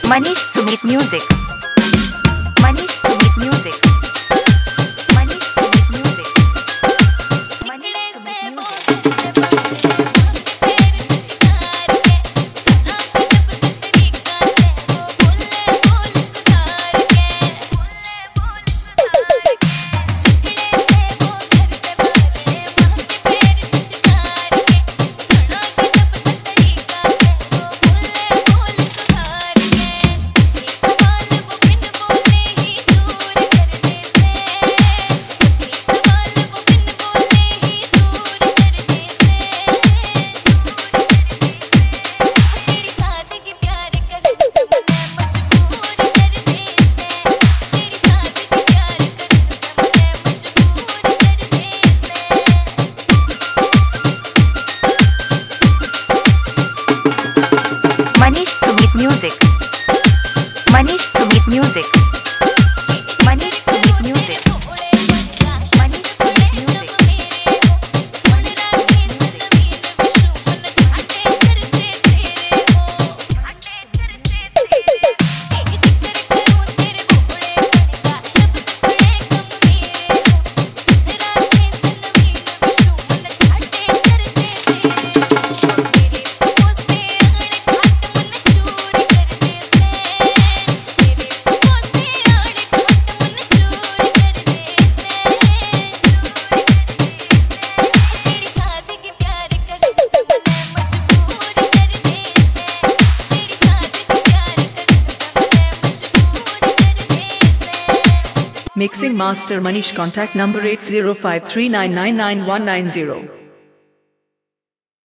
Manish Sumit Music. Manish Sumit Music. Manish Sumit Music. Manish Sumit Music. Manish Sumit Music. Manish Sumit Music. Manish Sumit Music. Manish Sumit Music. Mixing Master Manish. Contact number 8053999190.